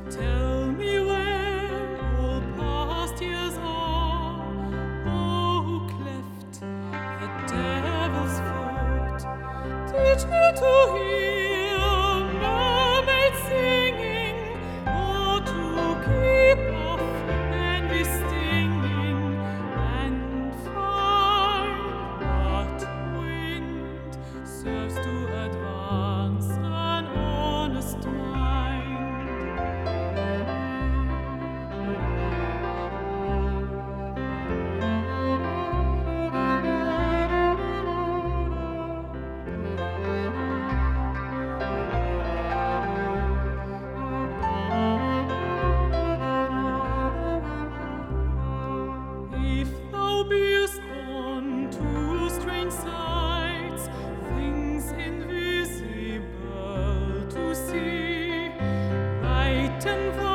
Tell me where all past years are, who cleft the devil's foot. Teach me to hear mermaids singing, or to keep off envy stinging, and find what wind serves to advance an honest mind. If thou beest on to strange sights, things invisible to see, lighten